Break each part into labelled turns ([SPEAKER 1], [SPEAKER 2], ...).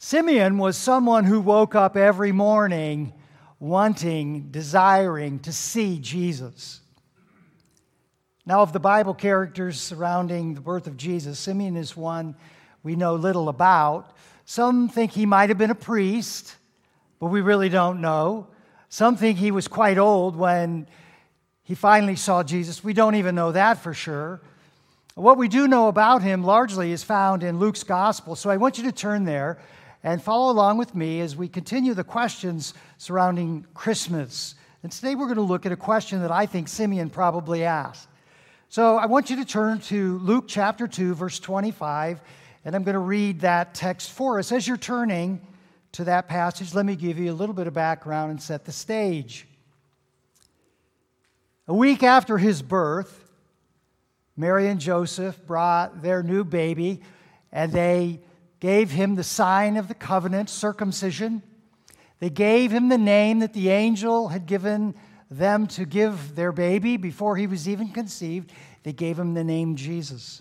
[SPEAKER 1] Simeon was someone who woke up every morning wanting, desiring to see Jesus. Now, of the Bible characters surrounding the birth of Jesus, Simeon is one we know little about. Some think he might have been a priest, but we really don't know. Some think he was quite old when he finally saw Jesus. We don't even know that for sure. What we do know about him largely is found in Luke's gospel. So I want you to turn there and follow along with me as we continue the questions surrounding Christmas. And today we're going to look at a question that I think Simeon probably asked. So I want you to turn to Luke chapter 2, verse 25, and I'm going to read that text for us. As you're turning to that passage, let me give you a little bit of background and set the stage. A week after his birth, Mary and Joseph brought their new baby, and they gave him the sign of the covenant, circumcision. They gave him the name that the angel had given them to give their baby before he was even conceived. They gave him the name Jesus.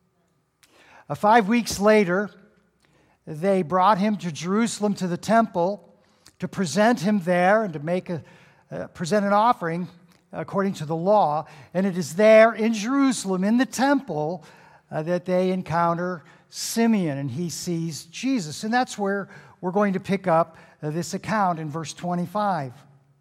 [SPEAKER 1] 5 weeks later, they brought him to Jerusalem to the temple to present him there and to present an offering according to the law. And it is there in Jerusalem, in the temple, that they encounter Simeon, and he sees Jesus. And that's where we're going to pick up this account in verse 25.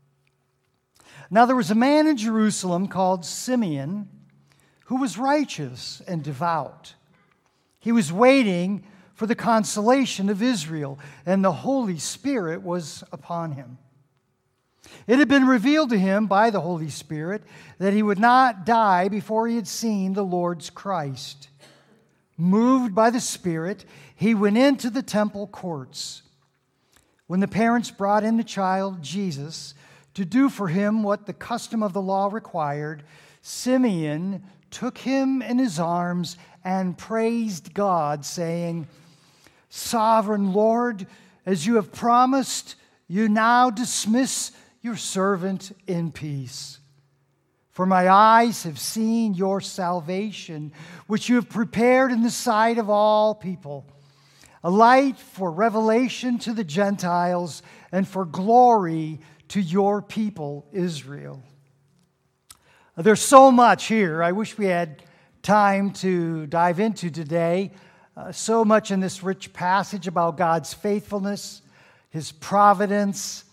[SPEAKER 1] Now there was a man in Jerusalem called Simeon who was righteous and devout. He was waiting for the consolation of Israel, and the Holy Spirit was upon him. It had been revealed to him by the Holy Spirit that he would not die before he had seen the Lord's Christ. Moved by the Spirit, he went into the temple courts. When the parents brought in the child, Jesus, to do for him what the custom of the law required, Simeon took him in his arms and praised God, saying, "Sovereign Lord, as you have promised, you now dismiss your servant in peace. For my eyes have seen your salvation, which you have prepared in the sight of all people, a light for revelation to the Gentiles and for glory to your people, Israel." There's so much here I wish we had time to dive into today. So much in this rich passage about God's faithfulness, His providence,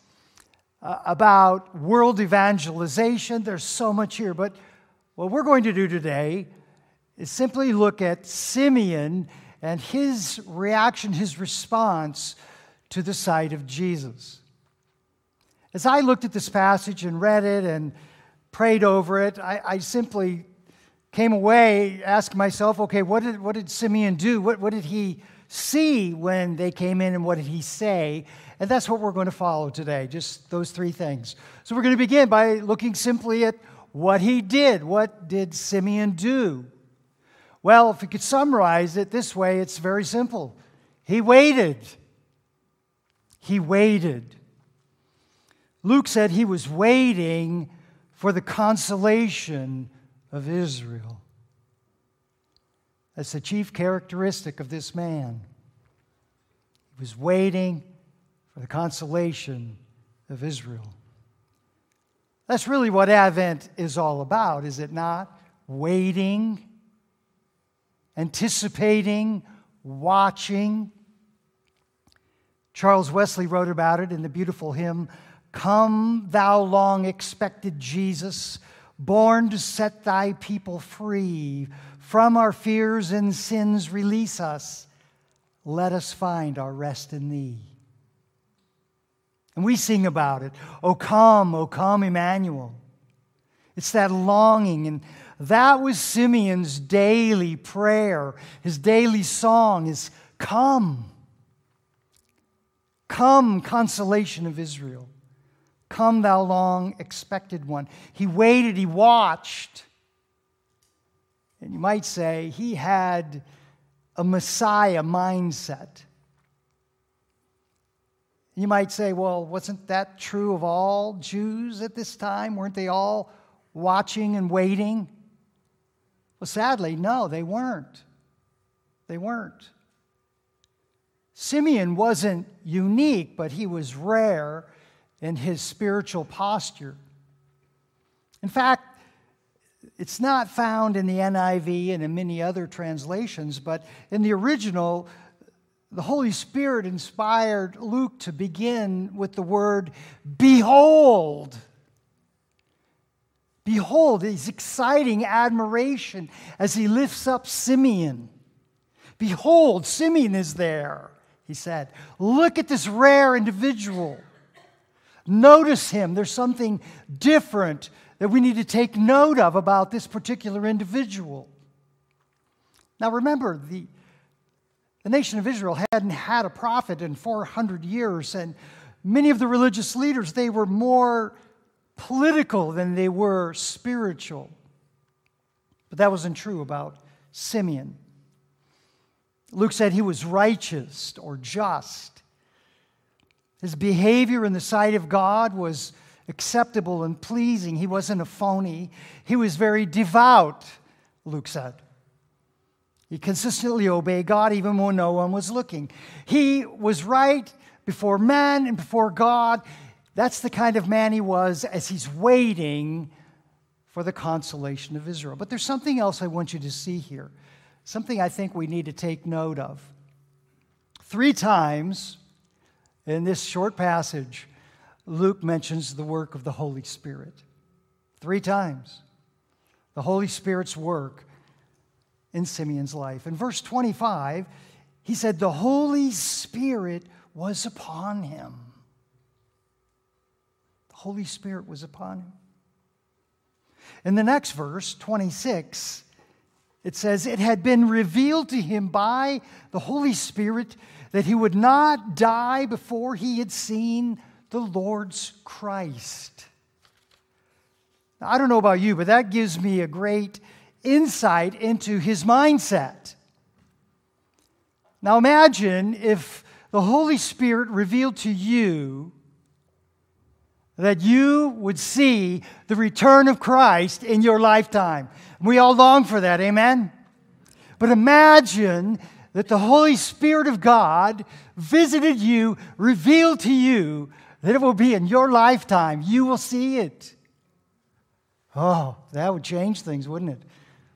[SPEAKER 1] about world evangelization. There's so much here. But what we're going to do today is simply look at Simeon and his reaction, his response to the sight of Jesus. As I looked at this passage and read it and prayed over it, I simply came away asking myself, okay, what did Simeon do? What did he see when they came in, and what did he say? And that's what we're going to follow today, just those three things. So we're going to begin by looking simply at what he did. What did Simeon do? Well, if we could summarize it this way, it's very simple. He waited. He waited. Luke said he was waiting for the consolation of Israel. That's the chief characteristic of this man. He was waiting for the consolation of Israel. That's really what Advent is all about, is it not? Waiting, anticipating, watching. Charles Wesley wrote about it in the beautiful hymn, "Come, thou long expected Jesus, born to set thy people free. From our fears and sins release us. Let us find our rest in thee." And we sing about it, O come, Emmanuel. It's that longing, and that was Simeon's daily prayer. His daily song is, "Come. Come, consolation of Israel. Come, thou long expected one." He waited, he watched. And you might say he had a Messiah mindset. You might say, well, wasn't that true of all Jews at this time? Weren't they all watching and waiting? Well, sadly, no, they weren't. They weren't. Simeon wasn't unique, but he was rare in his spiritual posture. In fact, it's not found in the NIV and in many other translations, but in the original, the Holy Spirit inspired Luke to begin with the word behold. Behold, his exciting admiration as he lifts up Simeon. Behold, Simeon is there, he said. Look at this rare individual. Notice him. There's something different that we need to take note of about this particular individual. Now remember, the nation of Israel hadn't had a prophet in 400 years, and many of the religious leaders, they were more political than they were spiritual. But that wasn't true about Simeon. Luke said he was righteous or just. His behavior in the sight of God was acceptable and pleasing. He wasn't a phony. He was very devout, Luke said. He consistently obeyed God even when no one was looking. He was right before men and before God. That's the kind of man he was as he's waiting for the consolation of Israel. But there's something else I want you to see here. Something I think we need to take note of. 3 times in this short passage, Luke mentions the work of the Holy Spirit. 3 times. The Holy Spirit's work in Simeon's life. In verse 25, he said, the Holy Spirit was upon him. The Holy Spirit was upon him. In the next verse, 26, it says, it had been revealed to him by the Holy Spirit that he would not die before he had seen the Lord's Christ. Now, I don't know about you, but that gives me a great insight into his mindset. Now imagine if the Holy Spirit revealed to you that you would see the return of Christ in your lifetime. We all long for that, amen? But imagine that the Holy Spirit of God visited you, revealed to you that it will be in your lifetime. You will see it. Oh, that would change things, wouldn't it?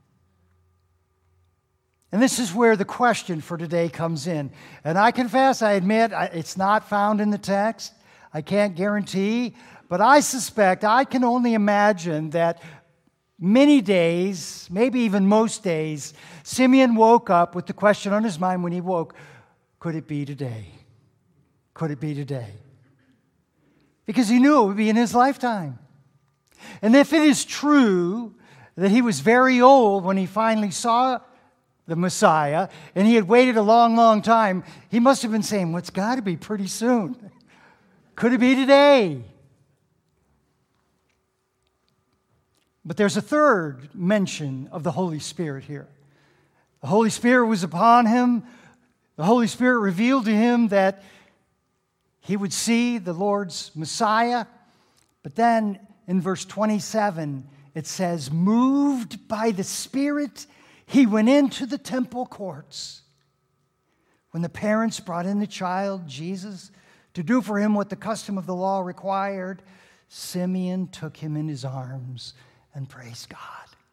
[SPEAKER 1] And this is where the question for today comes in. And I confess, I admit, it's not found in the text. I can't guarantee. But I suspect, I can only imagine that many days, maybe even most days, Simeon woke up with the question on his mind when he woke, could it be today? Could it be today? Because he knew it would be in his lifetime. And if it is true that he was very old when he finally saw the Messiah, and he had waited a long, long time, he must have been saying, well, it's got to be pretty soon. Could it be today? But there's a third mention of the Holy Spirit here. The Holy Spirit was upon him. The Holy Spirit revealed to him that he would see the Lord's Messiah. But then in verse 27, it says, moved by the Spirit, he went into the temple courts. When the parents brought in the child, Jesus, to do for him what the custom of the law required, Simeon took him in his arms and praised God.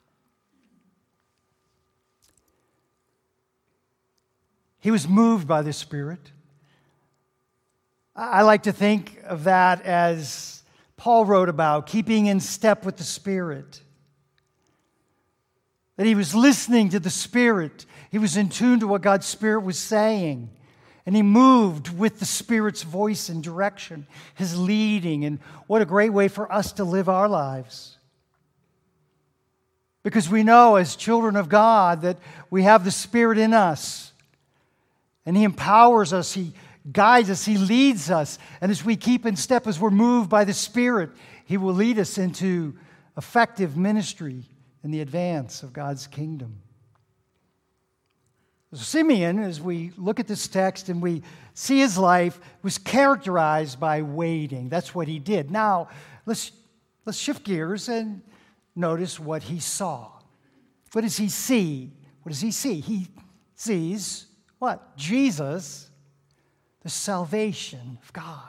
[SPEAKER 1] He was moved by the Spirit. I like to think of that as Paul wrote about, keeping in step with the Spirit. That he was listening to the Spirit. He was in tune to what God's Spirit was saying. And he moved with the Spirit's voice and direction, his leading. And what a great way for us to live our lives. Because we know as children of God that we have the Spirit in us. And he empowers us, he guides us, he leads us. And as we keep in step, as we're moved by the Spirit, he will lead us into effective ministry in the advance of God's kingdom. Simeon, as we look at this text and we see his life, was characterized by waiting. That's what he did. Now, let's shift gears and notice what he saw. What does he see? What does he see? He sees what? Jesus the salvation of God.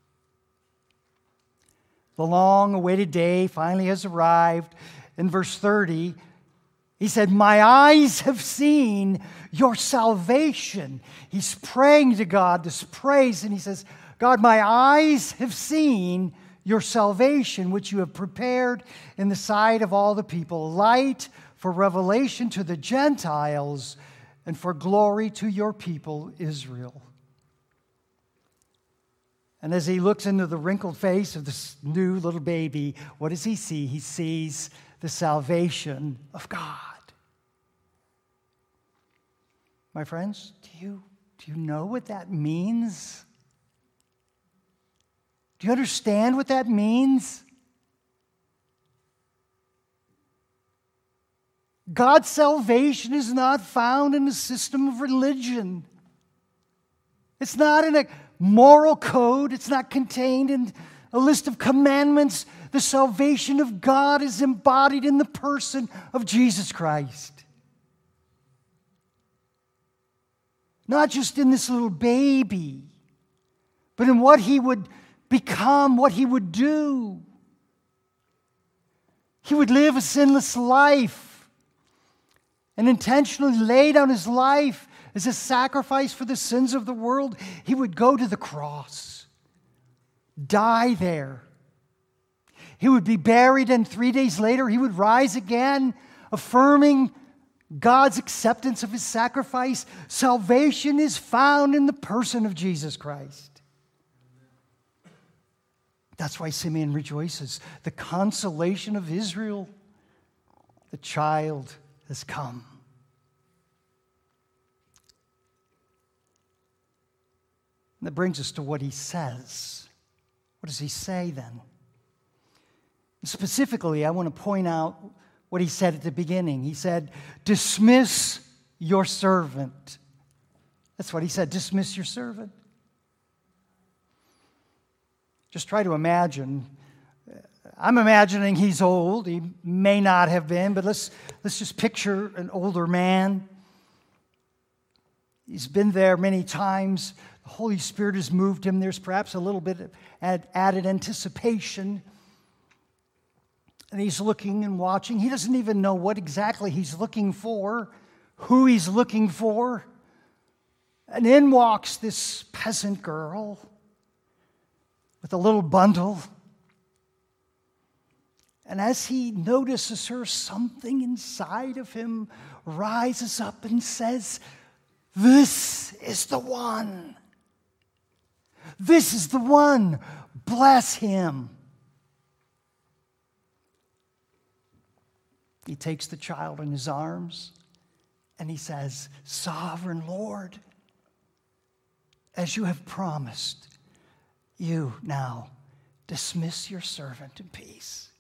[SPEAKER 1] The long-awaited day finally has arrived. In verse 30, he said, "My eyes have seen your salvation." He's praying to God this praise, and he says, "God, my eyes have seen your salvation, which you have prepared in the sight of all the people, light for revelation to the Gentiles and for glory to your people Israel." And as he looks into the wrinkled face of this new little baby, what does he see? He sees the salvation of God. My friends, do you know what that means? Do you understand what that means? God's salvation is not found in a system of religion. It's not in a moral code. It's not contained in a list of commandments. The salvation of God is embodied in the person of Jesus Christ. Not just in this little baby, but in what he would become, what he would do. He would live a sinless life and intentionally lay down his life as a sacrifice for the sins of the world. He would go to the cross, die there. He would be buried, and 3 days later he would rise again, affirming God's acceptance of his sacrifice. Salvation is found in the person of Jesus Christ. That's why Simeon rejoices. The consolation of Israel, the child has come. And that brings us to what he says. What does he say then? Specifically, I want to point out what he said at the beginning. He said, "Dismiss your servant." That's what he said, dismiss your servant. Just try to imagine. I'm imagining he's old. He may not have been, but let's just picture an older man. He's been there many times. The Holy Spirit has moved him. There's perhaps a little bit of added anticipation. And he's looking and watching. He doesn't even know what exactly he's looking for, who he's looking for. And in walks this peasant girl with a little bundle. And as he notices her, something inside of him rises up and says, "This is the one. This is the one. Bless him." He takes the child in his arms and he says, "Sovereign Lord, as you have promised, you now dismiss your servant in peace."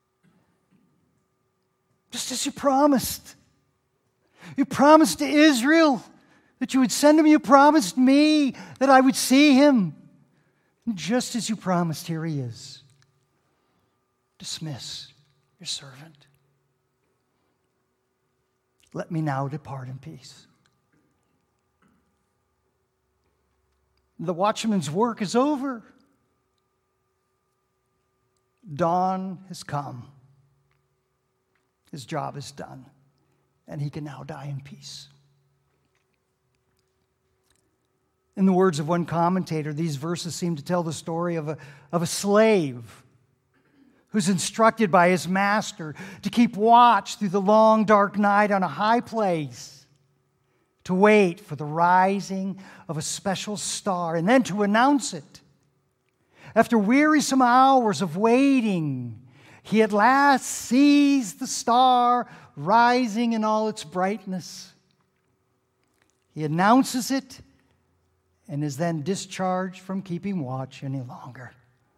[SPEAKER 1] Just as you promised. You promised to Israel that you would send him. You promised me that I would see him. And just as you promised, here he is. Dismiss your servant. Let me now depart in peace. The watchman's work is over. Dawn has come. His job is done, and he can now die in peace. In the words of one commentator, these verses seem to tell the story of a slave who's instructed by his master to keep watch through the long, dark night on a high place, to wait for the rising of a special star, and then to announce it. After wearisome hours of waiting, he at last sees the star rising in all its brightness. He announces it and is then discharged from keeping watch any longer.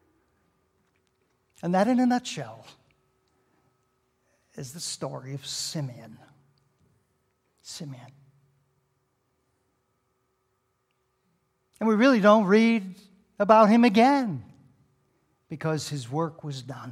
[SPEAKER 1] And that, in a nutshell, is the story of Simeon. Simeon. And we really don't read about him again because his work was done.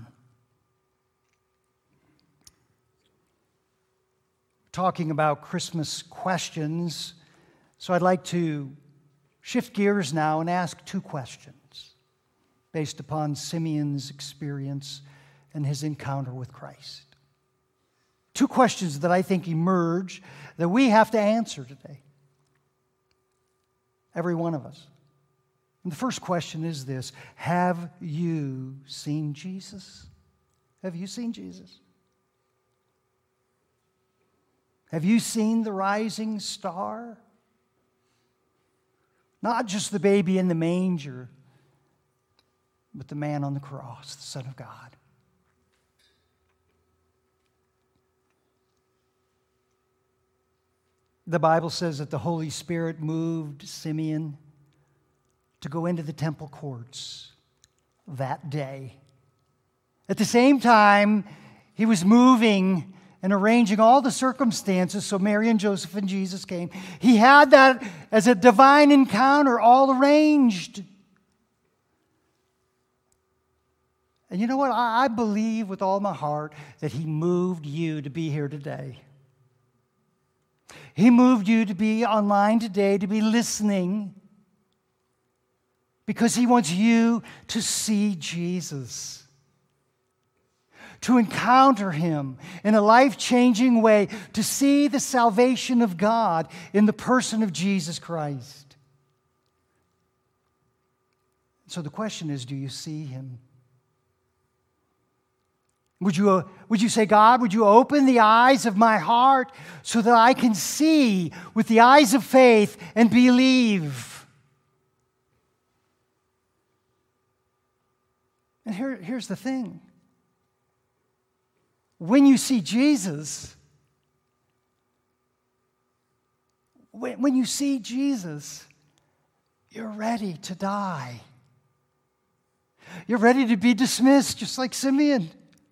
[SPEAKER 1] Talking about Christmas questions, so I'd like to shift gears now and ask two questions based upon Simeon's experience and his encounter with Christ. Two questions that I think emerge that we have to answer today. Every one of us. And the first question is this: have you seen Jesus? Have you seen Jesus? Have you seen the rising star? Not just the baby in the manger, but the man on the cross, the Son of God. The Bible says that the Holy Spirit moved Simeon to go into the temple courts that day. At the same time, he was moving and arranging all the circumstances so Mary and Joseph and Jesus came. He had that as a divine encounter all arranged. And you know what? I believe with all my heart that He moved you to be here today. He moved you to be online today, to be listening, because He wants you to see Jesus, to encounter Him in a life-changing way, to see the salvation of God in the person of Jesus Christ. So the question is, do you see Him? Would you say, God, would you open the eyes of my heart so that I can see with the eyes of faith and believe? And here's the thing. When you see Jesus, when you see Jesus, you're ready to die. You're ready to be dismissed, just like Simeon.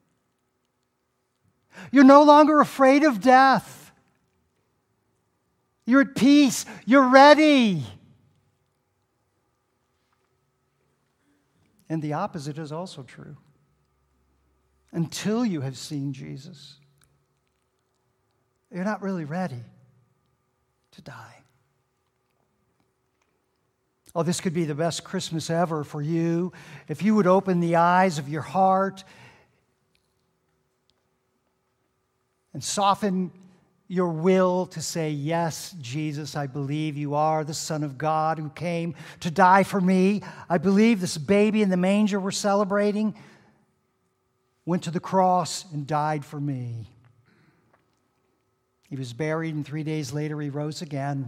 [SPEAKER 1] You're no longer afraid of death. You're at peace. You're ready. And the opposite is also true. Until you have seen Jesus, you're not really ready to die. Oh, this could be the best Christmas ever for you if you would open the eyes of your heart and soften your will to say, yes, Jesus, I believe you are the Son of God who came to die for me. I believe this baby in the manger we're celebrating went to the cross and died for me. He was buried, and 3 days later he rose again.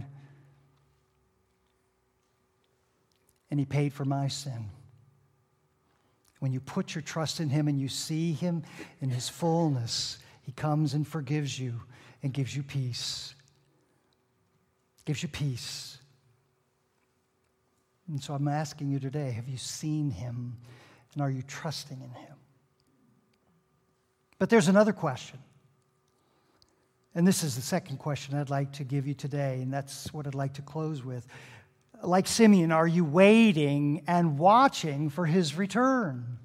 [SPEAKER 1] And He paid for my sin. When you put your trust in Him and you see Him in His fullness, He comes and forgives you and gives you peace. Gives you peace. And so I'm asking you today, have you seen Him and are you trusting in Him? But there's another question. And this is the second question I'd like to give you today, and that's what I'd like to close with. Like Simeon, are you waiting and watching for His return?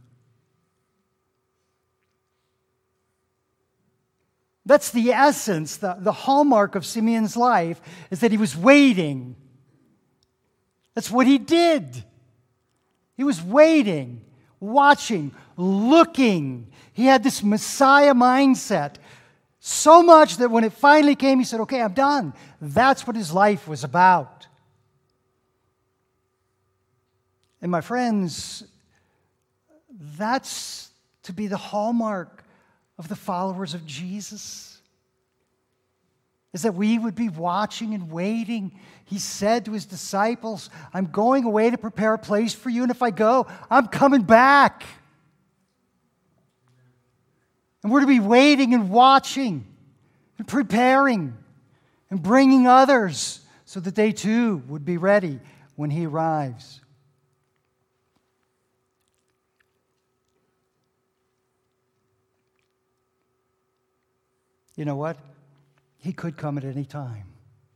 [SPEAKER 1] That's the essence, the hallmark of Simeon's life, is that he was waiting. That's what he did. He was waiting, watching, looking. He had this Messiah mindset. So much that when it finally came, he said, okay, I'm done. That's what his life was about. And my friends, that's to be the hallmark of the followers of Jesus, is that we would be watching and waiting. He said to His disciples, I'm going away to prepare a place for you, and if I go, I'm coming back. And we're to be waiting and watching and preparing and bringing others so that they too would be ready when He arrives. You know what? He could come at any time.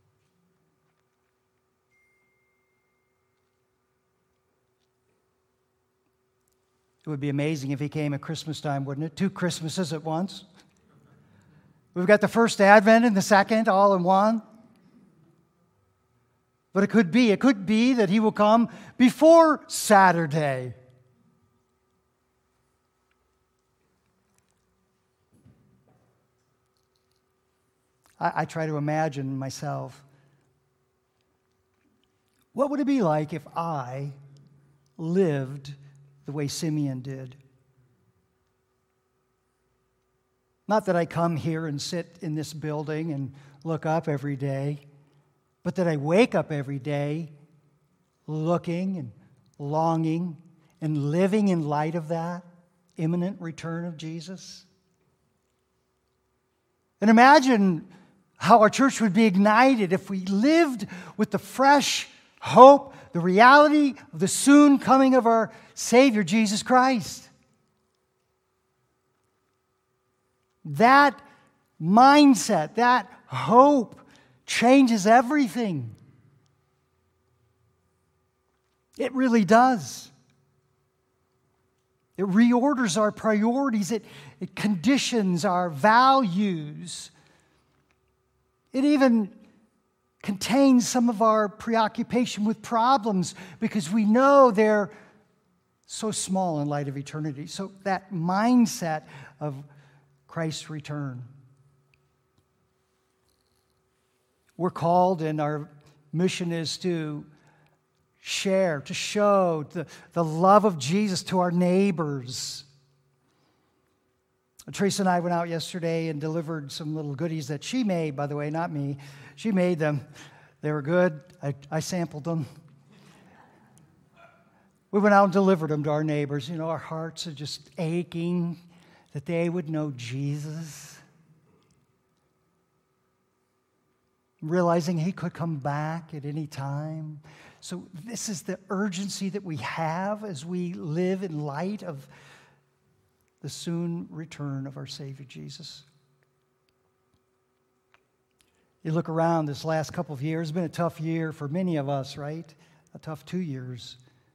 [SPEAKER 1] It would be amazing if He came at Christmas time, wouldn't it? 2 Christmases at once. We've got the first Advent and the second all in one. But it could be that he will come before Saturday. I try to imagine myself, what would it be like if I lived the way Simeon did? Not that I come here and sit in this building and look up every day, but that I wake up every day looking and longing and living in light of that imminent return of Jesus. And imagine how our church would be ignited if we lived with the fresh hope, the reality of the soon coming of our Savior, Jesus Christ. That mindset, that hope changes everything. It really does. It reorders our priorities. It conditions our values. It even contains some of our preoccupation with problems because we know they're so small in light of eternity. So that mindset of Christ's return. We're called, and our mission is to share, to show the love of Jesus to our neighbors. Teresa and I went out yesterday and delivered some little goodies that she made, by the way, not me. She made them. They were good. I sampled them. We went out and delivered them to our neighbors. You know, our hearts are just aching that they would know Jesus. Realizing he could come back at any time. So this is the urgency that we have as we live in light of the soon return of our Savior Jesus. You look around this last couple of years, it's been a tough year for many of us, right? A tough 2 years.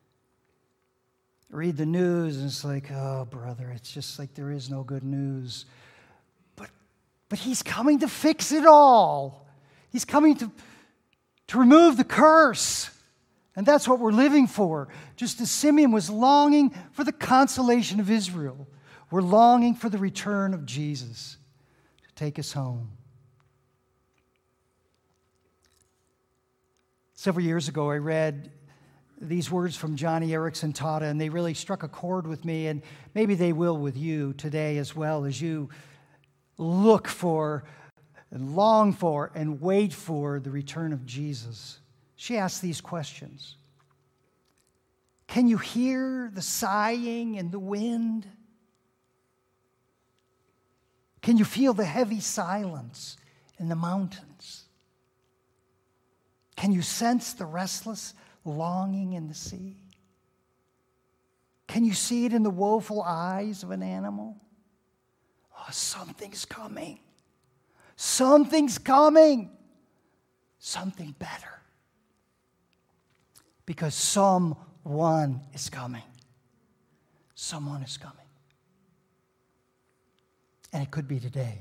[SPEAKER 1] Read the news and it's like, oh, brother, it's just like there is no good news. But he's coming to fix it all. He's coming to remove the curse. And that's what we're living for. Just as Simeon was longing for the consolation of Israel, we're longing for the return of Jesus to take us home. Several years ago, I read these words from Johnny Erickson Tata, and they really struck a chord with me, and maybe they will with you today as well as you look for and long for and wait for the return of Jesus. She asked these questions. Can you hear the sighing in the wind? Can you feel the heavy silence in the mountains? Can you sense the restless longing in the sea? Can you see it in the woeful eyes of an animal? Oh, something's coming. Something's coming. Something better. Because someone is coming. Someone is coming. And it could be today.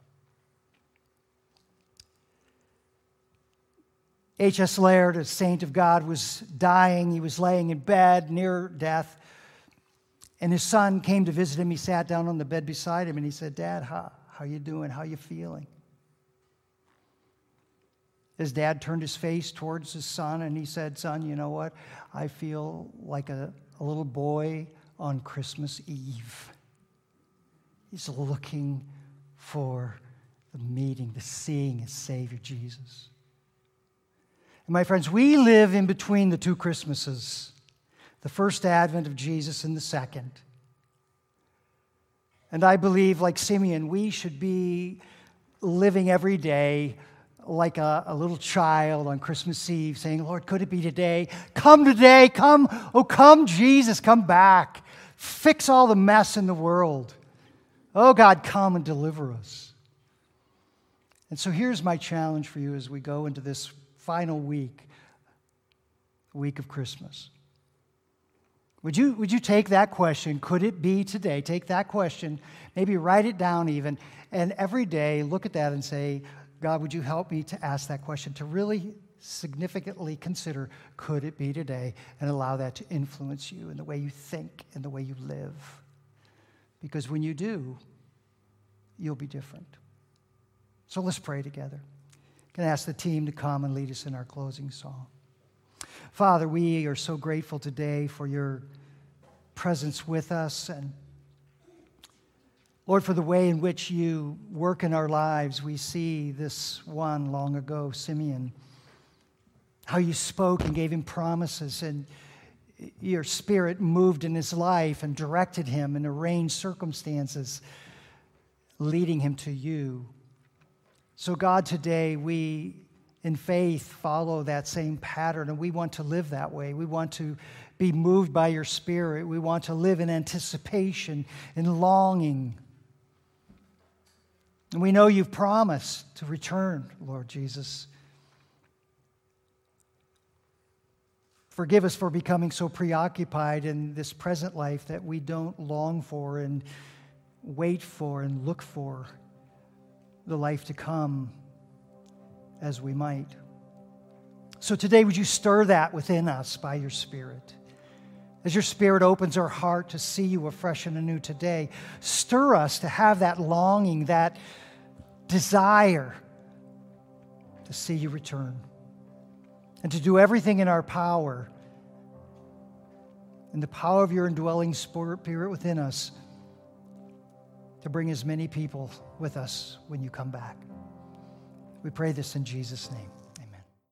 [SPEAKER 1] H.S. Laird, a saint of God, was dying. He was laying in bed near death. And his son came to visit him. He sat down on the bed beside him and he said, Dad, how you doing? How you feeling? His dad turned his face towards his son and he said, Son, you know what? I feel like a little boy on Christmas Eve. He's looking for the meeting, the seeing his Savior Jesus. And my friends, we live in between the two Christmases, the first advent of Jesus and the second. And I believe, like Simeon, we should be living every day like a little child on Christmas Eve saying, Lord, could it be today? Come today, come. Oh, come, Jesus, come back. Fix all the mess in the world. Oh, God, come and deliver us. And so here's my challenge for you as we go into this final week of Christmas. Would you take that question, could it be today? Take that question, maybe write it down even, and every day look at that and say, God, would you help me to ask that question, to really significantly consider, could it be today, and allow that to influence you in the way you think and the way you live. Because when you do, you'll be different. So let's pray together. I'm going to ask the team to come and lead us in our closing song. Father, we are so grateful today for your presence with us, and Lord, for the way in which you work in our lives. We see this one long ago, Simeon, how you spoke and gave him promises, and your Spirit moved in his life and directed him and arranged circumstances, leading him to you. So God, today we, in faith, follow that same pattern, and we want to live that way. We want to be moved by your Spirit. We want to live in anticipation and longing. And we know you've promised to return, Lord Jesus. Forgive us for becoming so preoccupied in this present life that we don't long for and wait for and look for the life to come as we might. So today, would you stir that within us by your Spirit? As your Spirit opens our heart to see you afresh and anew today, stir us to have that longing, that desire to see you return, and to do everything in our power, in the power of your indwelling Spirit within us, to bring as many people with us when you come back. We pray this in Jesus' name.